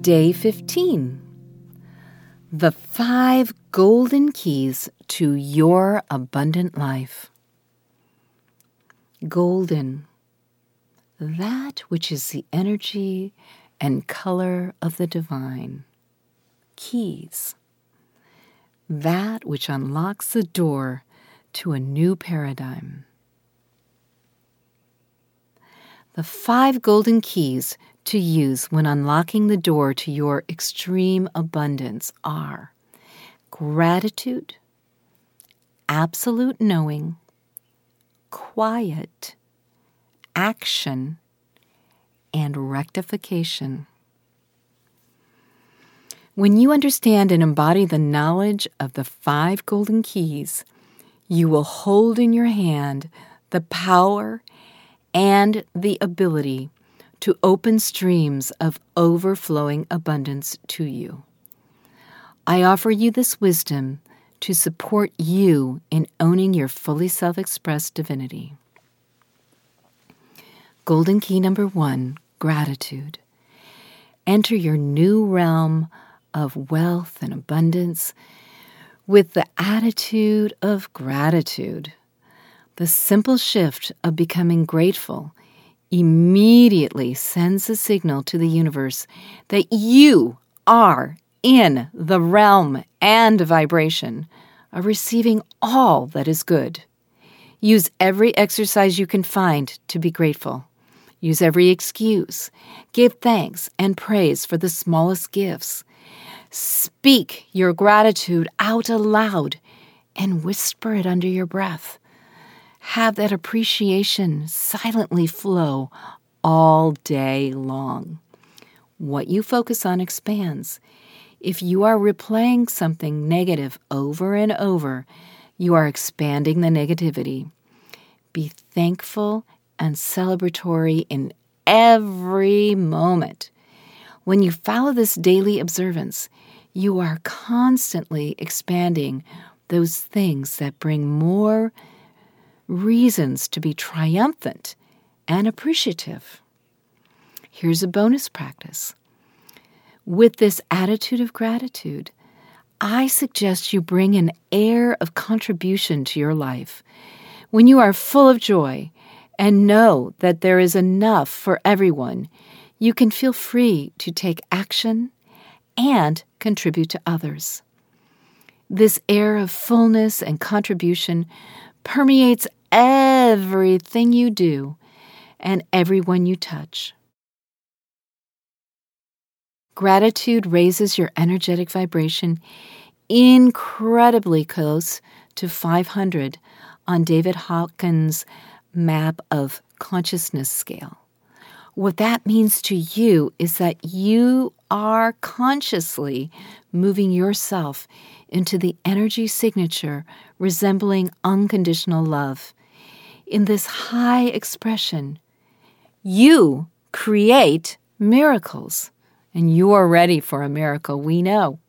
Day 15. The 5 golden keys to your abundant life. Golden, that which is the energy and color of the divine. Keys, that which unlocks the door to a new paradigm. The 5 golden keys to use when unlocking the door to your extreme abundance are gratitude, absolute knowing, quiet, action, and rectification. When you understand and embody the knowledge of the 5 golden keys, you will hold in your hand the power and the ability to open streams of overflowing abundance to you. I offer you this wisdom to support you in owning your fully self-expressed divinity. Golden key number 1, gratitude. Enter your new realm of wealth and abundance with the attitude of gratitude. The simple shift of becoming grateful immediately sends a signal to the universe that you are in the realm and vibration of receiving all that is good. Use every exercise you can find to be grateful. Use every excuse. Give thanks and praise for the smallest gifts. Speak your gratitude out aloud and whisper it under your breath. Have that appreciation silently flow all day long. What you focus on expands. If you are replaying something negative over and over, you are expanding the negativity. Be thankful and celebratory in every moment. When you follow this daily observance, you are constantly expanding those things that bring more reasons to be triumphant and appreciative. Here's a bonus practice. With this attitude of gratitude, I suggest you bring an air of contribution to your life. When you are full of joy and know that there is enough for everyone, you can feel free to take action and contribute to others. This air of fullness and contribution permeates everything you do and everyone you touch. Gratitude raises your energetic vibration incredibly close to 500 on David Hawkins' map of consciousness scale. What that means to you is that you are consciously moving yourself into the energy signature resembling unconditional love. In this high expression, you create miracles, and you are ready for a miracle, we know.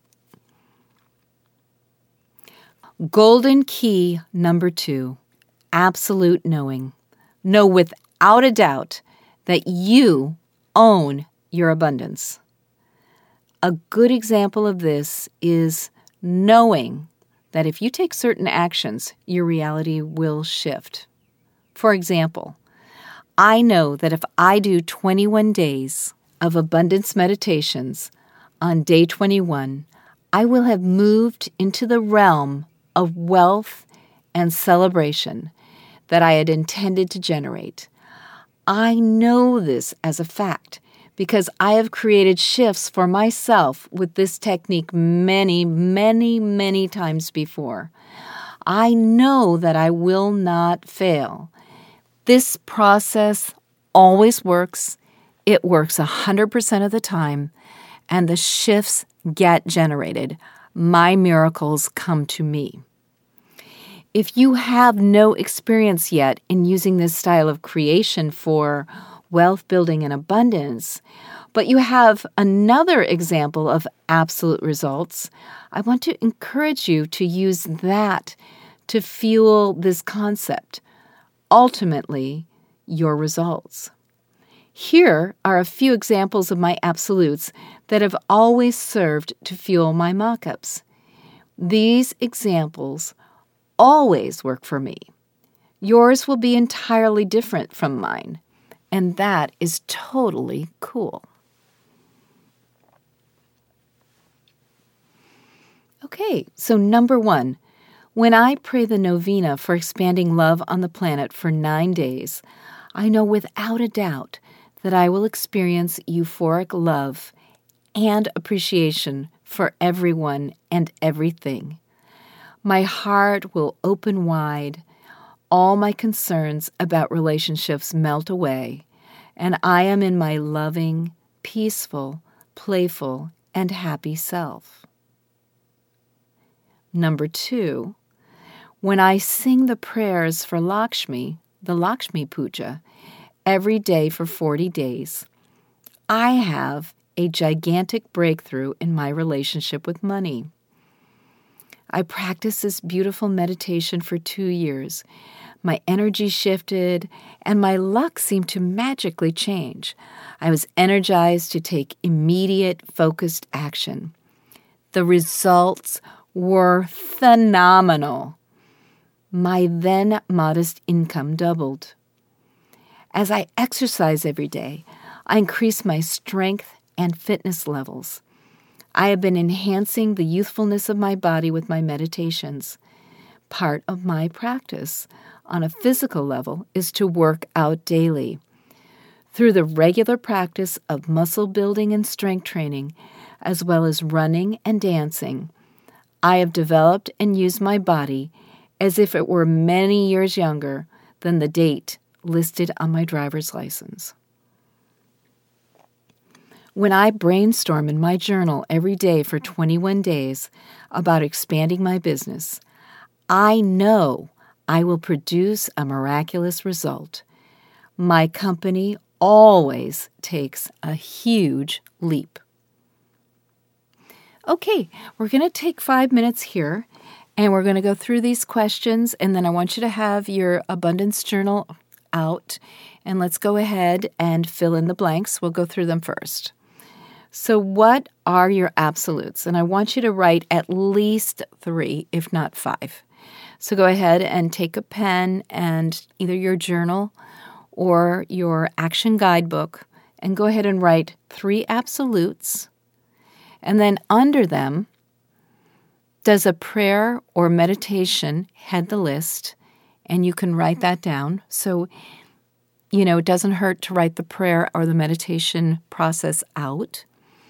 Golden key number 2, absolute knowing. Know without a doubt that you own your abundance. A good example of this is knowing that if you take certain actions, your reality will shift. For example, I know that if I do 21 days of abundance meditations, on day 21, I will have moved into the realm of wealth and celebration that I had intended to generate. I know this as a fact because I have created shifts for myself with this technique many, many, many times before. I know that I will not fail. This process always works. It works 100% of the time, and the shifts get generated. My miracles come to me. If you have no experience yet in using this style of creation for wealth building and abundance, but you have another example of absolute results, I want to encourage you to use that to fuel this concept. Ultimately, your results. Here are a few examples of my absolutes that have always served to fuel my mock-ups. These examples always work for me. Yours will be entirely different from mine, and that is totally cool. Okay, so number 1, when I pray the novena for expanding love on the planet for 9 days, I know without a doubt that I will experience euphoric love and appreciation for everyone and everything. My heart will open wide, all my concerns about relationships melt away, and I am in my loving, peaceful, playful, and happy self. Number 2, when I sing the prayers for Lakshmi, the Lakshmi Puja, every day for 40 days, I have a gigantic breakthrough in my relationship with money. I practiced this beautiful meditation for 2 years. My energy shifted, and my luck seemed to magically change. I was energized to take immediate, focused action. The results were phenomenal. My then modest income doubled. As I exercise every day, I increase my strength and fitness levels. I have been enhancing the youthfulness of my body with my meditations. Part of my practice on a physical level is to work out daily. Through the regular practice of muscle building and strength training, as well as running and dancing, I have developed and used my body as if it were many years younger than the date listed on my driver's license. When I brainstorm in my journal every day for 21 days about expanding my business, I know I will produce a miraculous result. My company always takes a huge leap. Okay, we're going to take 5 minutes here, and we're going to go through these questions, and then I want you to have your abundance journal out, and let's go ahead and fill in the blanks. We'll go through them first. So what are your absolutes? And I want you to write at least 3, if not 5. So go ahead and take a pen and either your journal or your action guidebook and go ahead and write 3 absolutes. And then under them, does a prayer or meditation head the list? And you can write that down. So, it doesn't hurt to write the prayer or the meditation process out.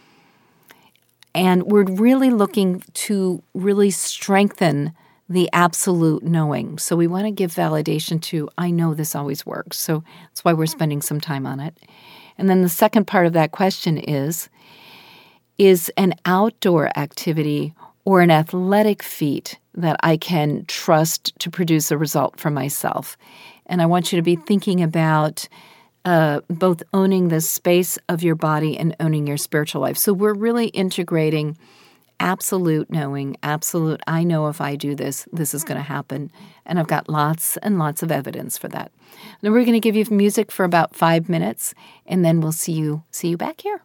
And we're really looking to really strengthen the absolute knowing. So we want to give validation to, I know this always works. So that's why we're spending some time on it. And then the second part of that question is an outdoor activity or an athletic feat that I can trust to produce a result for myself? And I want you to be thinking about both owning the space of your body and owning your spiritual life. So we're really integrating absolute knowing, absolute, I know if I do this, this is going to happen. And I've got lots and lots of evidence for that. Then we're going to give you music for about 5 minutes, and then we'll see you back here.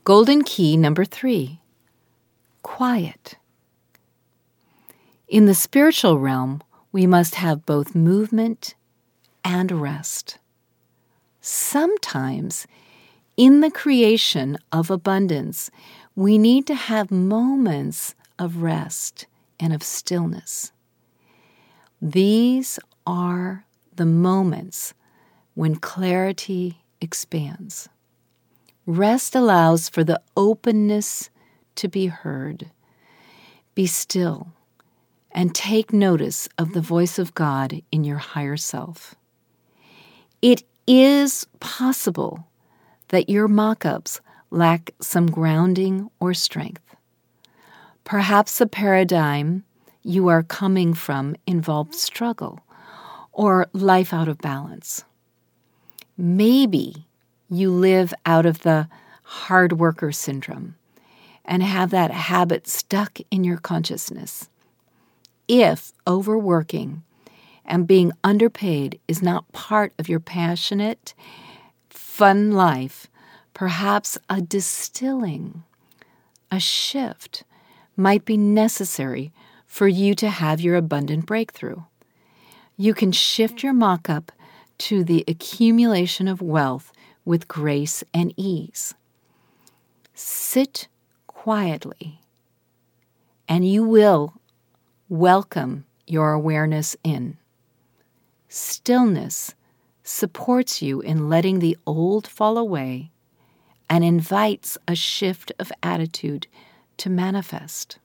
Golden key number 3, quiet. In the spiritual realm, we must have both movement and rest. Sometimes, in the creation of abundance, we need to have moments of rest and of stillness. These are the moments when clarity expands. Rest allows for the openness to be heard. Be still and take notice of the voice of God in your higher self. It is possible that your mock-ups lack some grounding or strength. Perhaps the paradigm you are coming from involved struggle or life out of balance. Maybe you live out of the hard worker syndrome and have that habit stuck in your consciousness. If overworking and being underpaid is not part of your passionate, fun life, perhaps a distilling, a shift might be necessary for you to have your abundant breakthrough. You can shift your mock-up to the accumulation of wealth with grace and ease. Sit quietly, and you will welcome your awareness in. Stillness supports you in letting the old fall away and invites a shift of attitude to manifest.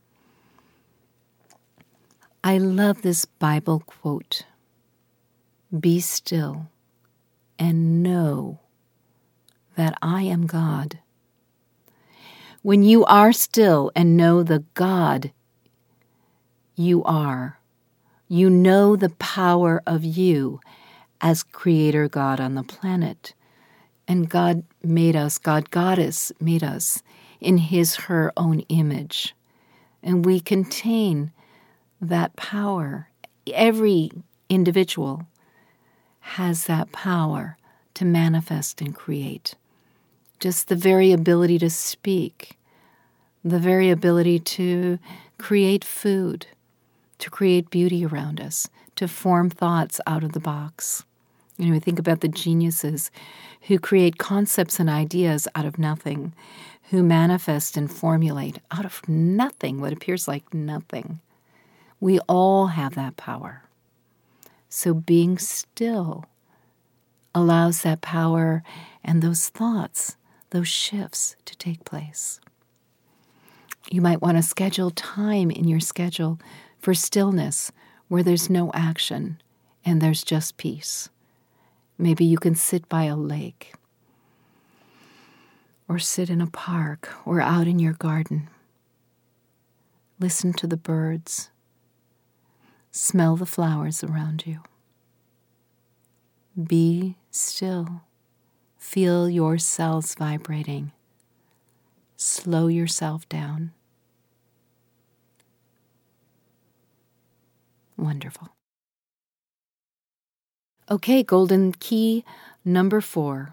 I love this Bible quote. Be still and know that I am God. When you are still and know the God you are, you know the power of you as Creator God on the planet. And God made us, God Goddess made us in her own image. And we contain that power. Every individual has that power to manifest and create. Just the very ability to speak, the very ability to create food, to create beauty around us, to form thoughts out of the box. We think about the geniuses who create concepts and ideas out of nothing, who manifest and formulate out of nothing what appears like nothing. We all have that power. So being still allows that power and those thoughts, those shifts to take place. You might want to schedule time in your schedule for stillness where there's no action and there's just peace. Maybe you can sit by a lake or sit in a park or out in your garden. Listen to the birds. Smell the flowers around you. Be still. Feel your cells vibrating. Slow yourself down. Wonderful. Okay, golden key number 4.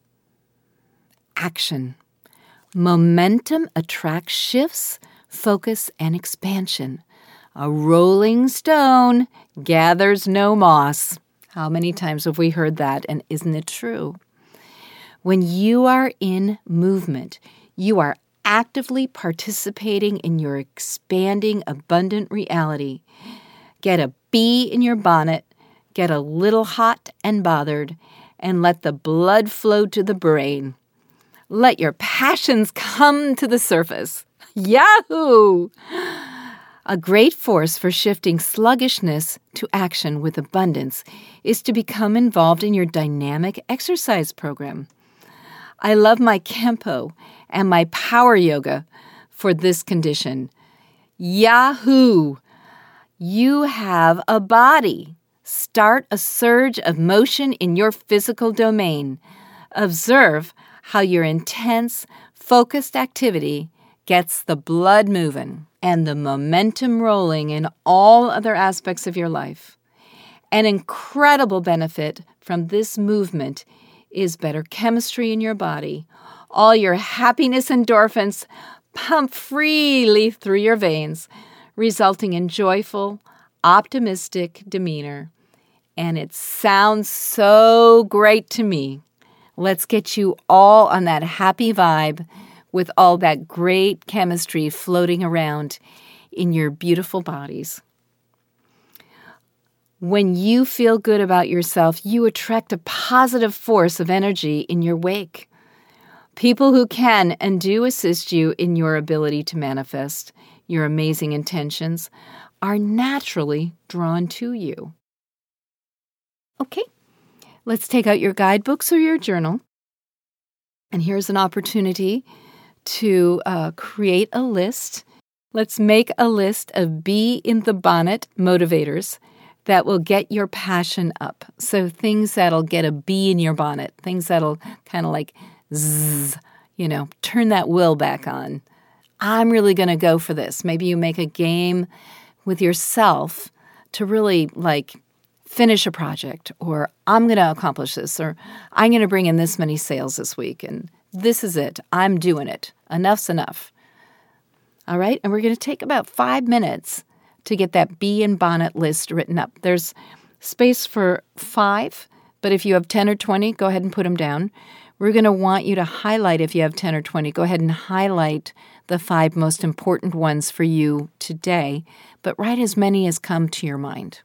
Action. Momentum attracts shifts, focus, and expansion. A rolling stone gathers no moss. How many times have we heard that, and isn't it true? When you are in movement, you are actively participating in your expanding, abundant reality. Get a bee in your bonnet, get a little hot and bothered, and let the blood flow to the brain. Let your passions come to the surface. Yahoo! A great force for shifting sluggishness to action with abundance is to become involved in your dynamic exercise program. I love my Kempo and my power yoga for this condition. Yahoo! You have a body. Start a surge of motion in your physical domain. Observe how your intense, focused activity gets the blood moving and the momentum rolling in all other aspects of your life. An incredible benefit from this movement is better chemistry in your body, all your happiness endorphins pump freely through your veins, resulting in joyful, optimistic demeanor. And it sounds so great to me. Let's get you all on that happy vibe with all that great chemistry floating around in your beautiful bodies. When you feel good about yourself, you attract a positive force of energy in your wake. People who can and do assist you in your ability to manifest your amazing intentions are naturally drawn to you. Okay, let's take out your guidebooks or your journal. And here's an opportunity to create a list. Let's make a list of bee in the bonnet motivators that will get your passion up. So things that'll get a bee in your bonnet, things that'll kind of like zzz, turn that will back on. I'm really going to go for this. Maybe you make a game with yourself to really finish a project, or I'm going to accomplish this, or I'm going to bring in this many sales this week, and this is it. I'm doing it. Enough's enough. All right? And we're going to take about 5 minutes to get that bee and bonnet list written up. There's space for 5, but if you have 10 or 20, go ahead and put them down. We're going to want you to highlight, if you have 10 or 20, go ahead and highlight the 5 most important ones for you today, but write as many as come to your mind.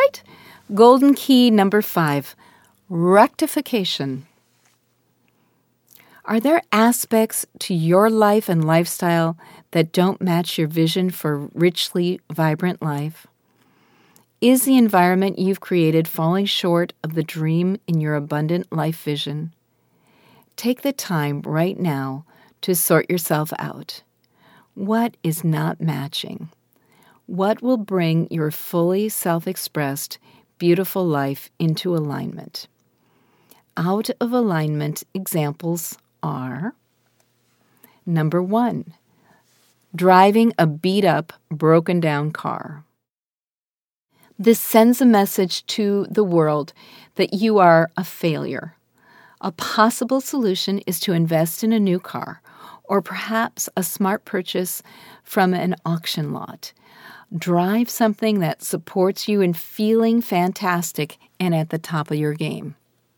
right. Golden key number 5, rectification. Are there aspects to your life and lifestyle that don't match your vision for richly vibrant life? Is the environment you've created falling short of the dream in your abundant life vision? Take the time right now to sort yourself out. What is not matching? What will bring your fully self-expressed, beautiful life into alignment? Out of alignment examples are: number 1, driving a beat-up, broken-down car. This sends a message to the world that you are a failure. A possible solution is to invest in a new car, or perhaps a smart purchase from an auction lot. Drive something that supports you in feeling fantastic and at the top of your game.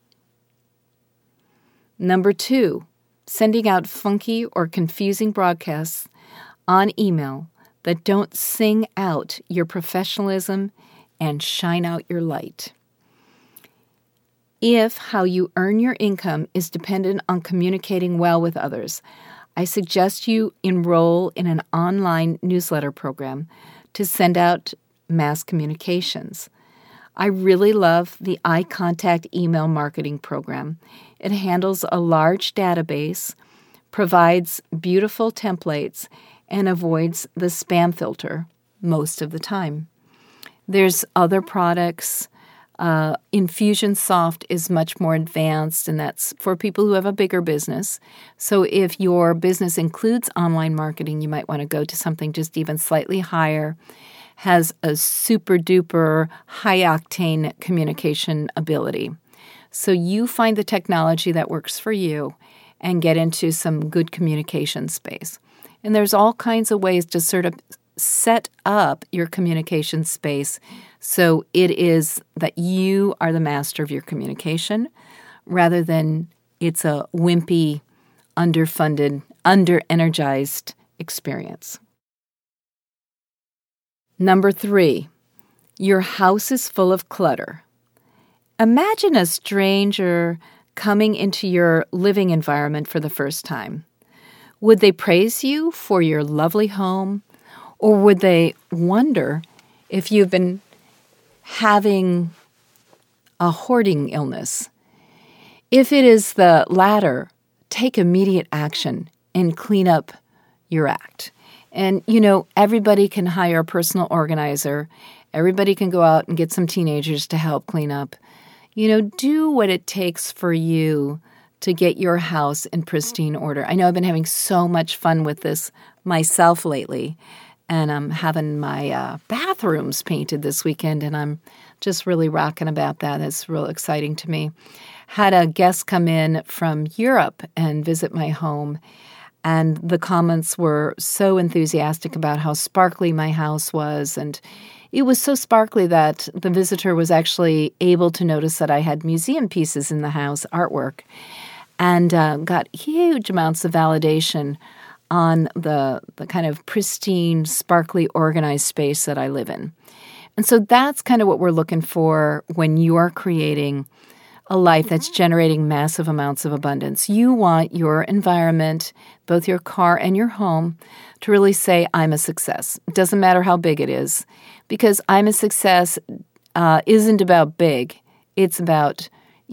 Number 2, sending out funky or confusing broadcasts on email that don't sing out your professionalism and shine out your light. If how you earn your income is dependent on communicating well with others, I suggest you enroll in an online newsletter program to send out mass communications. I really love the Eye Contact email marketing program. It handles a large database, provides beautiful templates, and avoids the spam filter most of the time. There's other products. Infusionsoft is much more advanced, and that's for people who have a bigger business. So if your business includes online marketing, you might want to go to something just even slightly higher, has a super-duper high-octane communication ability. So you find the technology that works for you and get into some good communication space. And there's all kinds of ways to sort of set up your communication space so it is that you are the master of your communication rather than it's a wimpy, underfunded, under-energized experience. Number 3, your house is full of clutter. Imagine a stranger coming into your living environment for the first time. Would they praise you for your lovely home, or would they wonder if you've been having a hoarding illness? If it is the latter, take immediate action and clean up your act. And, everybody can hire a personal organizer. Everybody can go out and get some teenagers to help clean up. Do what it takes for you to get your house in pristine order. I know I've been having so much fun with this myself lately, and I'm having my bathrooms painted this weekend, and I'm just really rocking about that. It's real exciting to me. Had a guest come in from Europe and visit my home, and the comments were so enthusiastic about how sparkly my house was, and it was so sparkly that the visitor was actually able to notice that I had museum pieces in the house, artwork, and got huge amounts of validation on the kind of pristine, sparkly, organized space that I live in. And so that's kind of what we're looking for when you're creating a life that's generating massive amounts of abundance. You want your environment, both your car and your home, to really say, I'm a success. It doesn't matter how big it is, because I'm a success isn't about big. It's about,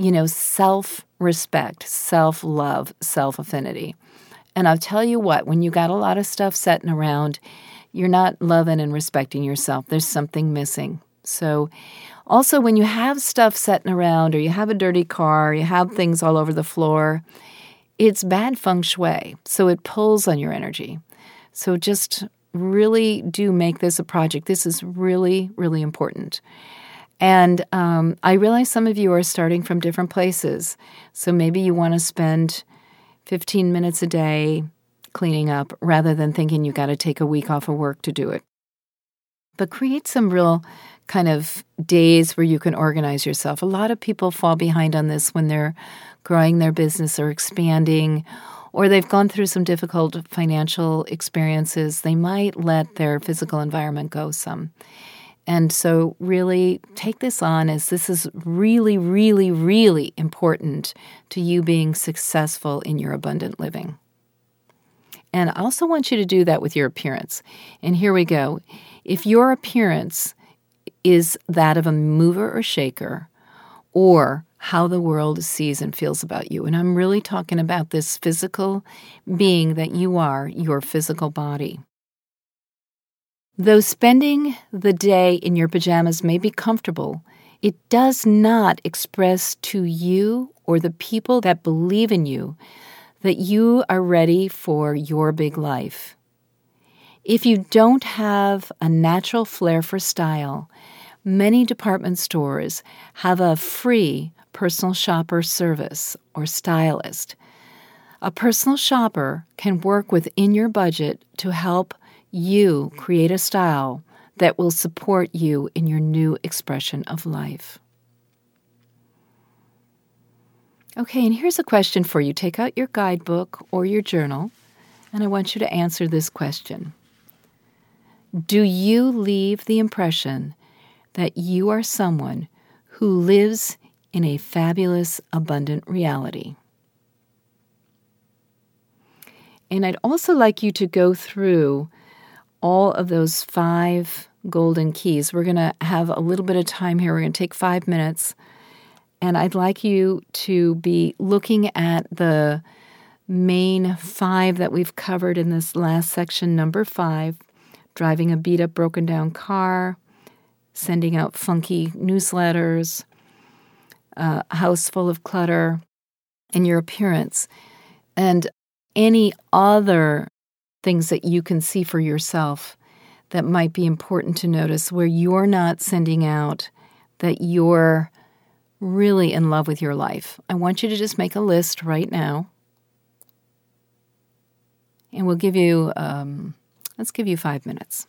self-respect, self-love, self-affinity. And I'll tell you what, when you got a lot of stuff sitting around, you're not loving and respecting yourself. There's something missing. So also, when you have stuff sitting around, or you have a dirty car, you have things all over the floor, it's bad feng shui. So it pulls on your energy. So just really do make this a project. This is really, really important. And I realize some of you are starting from different places. So maybe you want to spend 15 minutes a day cleaning up rather than thinking you got to take a week off of work to do it. But create some real kind of days where you can organize yourself. A lot of people fall behind on this when they're growing their business or expanding, or they've gone through some difficult financial experiences. They might let their physical environment go some. And so really take this on, as this is really, really, really important to you being successful in your abundant living. And I also want you to do that with your appearance. And here we go. If your appearance is that of a mover or shaker, or how the world sees and feels about you, and I'm really talking about this physical being that you are, your physical body. Though spending the day in your pajamas may be comfortable, it does not express to you or the people that believe in you that you are ready for your big life. If you don't have a natural flair for style, many department stores have a free personal shopper service or stylist. A personal shopper can work within your budget to help you create a style that will support you in your new expression of life. Okay, and here's a question for you. Take out your guidebook or your journal, and I want you to answer this question. Do you leave the impression that you are someone who lives in a fabulous, abundant reality? And I'd also like you to go through all of those 5 golden keys. We're going to have a little bit of time here. We're going to take 5 minutes. And I'd like you to be looking at the main 5 that we've covered in this last section. Number 5, driving a beat-up, broken-down car, sending out funky newsletters, a house full of clutter, and your appearance, and any other things that you can see for yourself that might be important to notice where you're not sending out that you're really in love with your life. I want you to just make a list right now. And we'll give you, let's give you 5 minutes.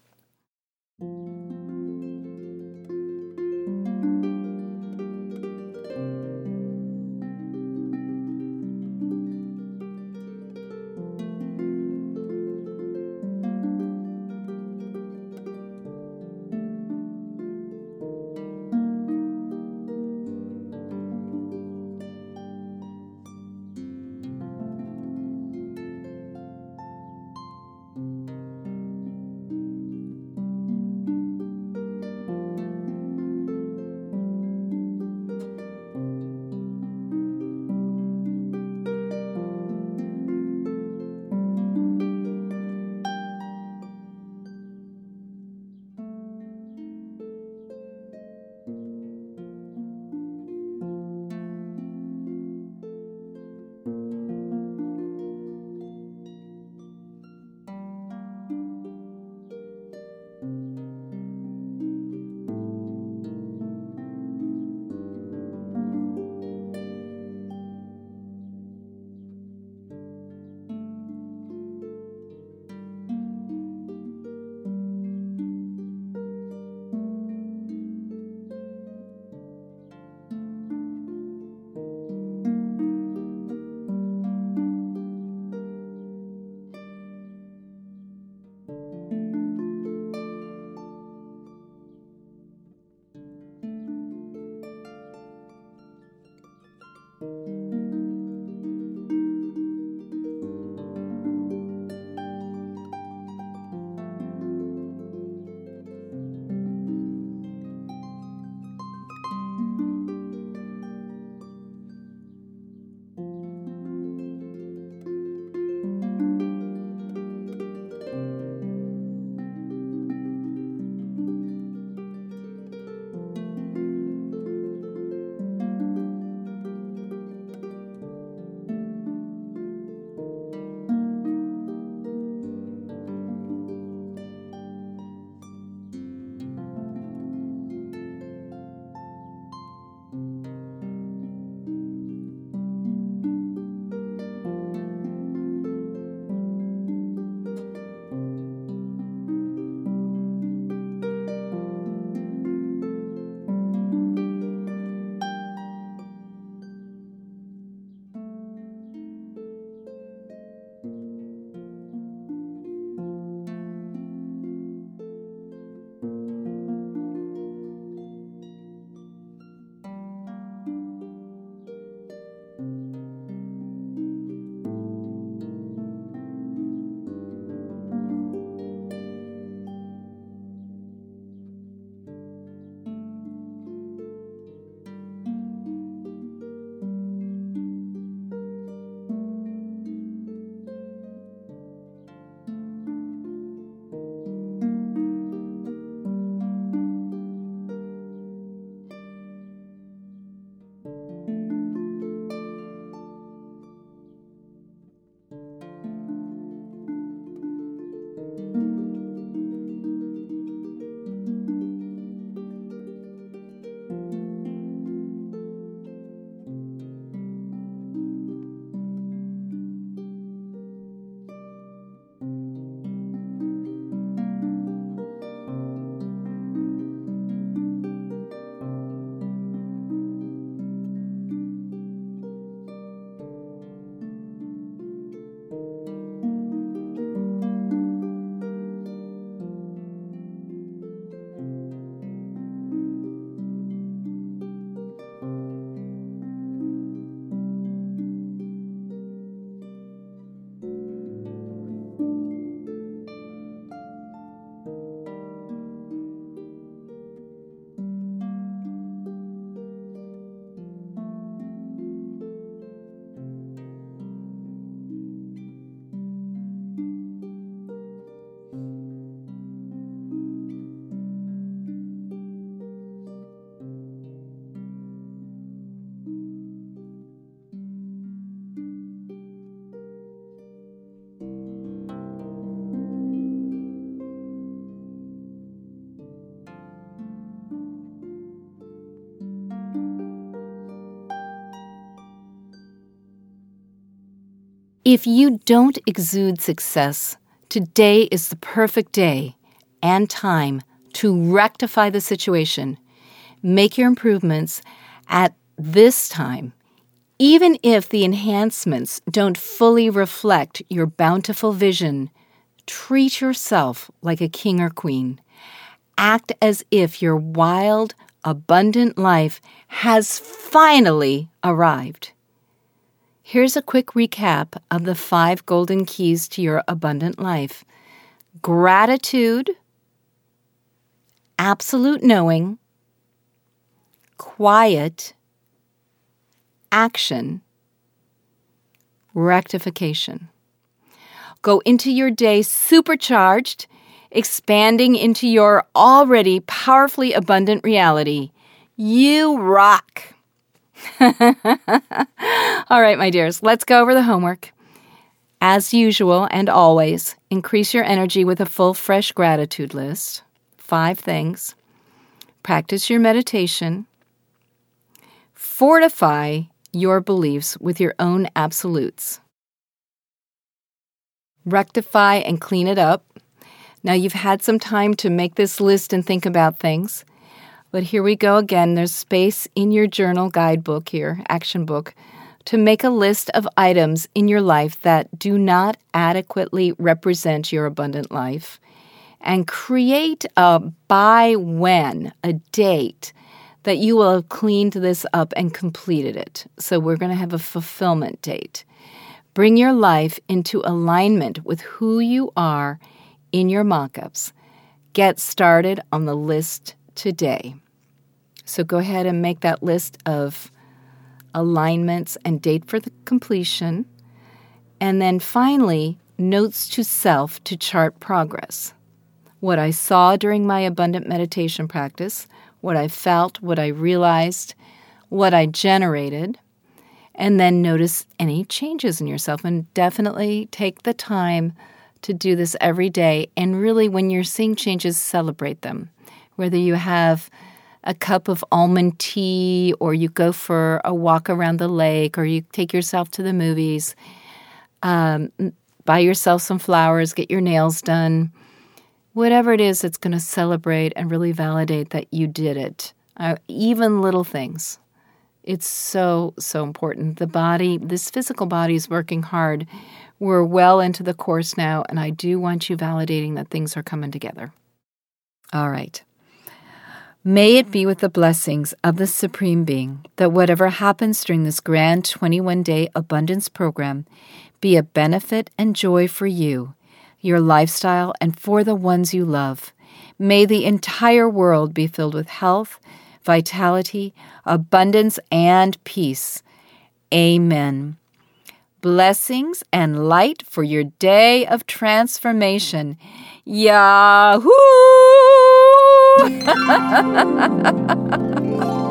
If you don't exude success, today is the perfect day and time to rectify the situation. Make your improvements at this time, even if the enhancements don't fully reflect your bountiful vision. Treat yourself like a king or queen. Act as if your wild, abundant life has finally arrived. Here's a quick recap of the 5 golden keys to your abundant life. Gratitude, absolute knowing, quiet, action, rectification. Go into your day supercharged, expanding into your already powerfully abundant reality. You rock! All right, my dears, let's go over the homework. As usual and always, increase your energy with a full, fresh gratitude list. 5 things. Practice your meditation. Fortify your beliefs with your own absolutes. Rectify and clean it up. Now, you've had some time to make this list and think about things. But here we go again. There's space in your journal guidebook here, action book, to make a list of items in your life that do not adequately represent your abundant life, and create a by when, a date, that you will have cleaned this up and completed it. So we're going to have a fulfillment date. Bring your life into alignment with who you are in your mock-ups. Get started on the list today. So go ahead and make that list of alignments and date for the completion. And then finally, notes to self to chart progress. What I saw during my abundant meditation practice, what I felt, what I realized, what I generated, and then notice any changes in yourself. And definitely take the time to do this every day. And really, when you're seeing changes, celebrate them. Whether you have a cup of almond tea, or you go for a walk around the lake, or you take yourself to the movies, buy yourself some flowers, get your nails done. Whatever it is that's going to celebrate and really validate that you did it. Even little things. It's so, so important. The body, this physical body is working hard. We're well into the course now, and I do want you validating that things are coming together. All right. May it be with the blessings of the Supreme Being that whatever happens during this grand 21-day abundance program be a benefit and joy for you, your lifestyle, and for the ones you love. May the entire world be filled with health, vitality, abundance, and peace. Amen. Blessings and light for your day of transformation. Yahoo!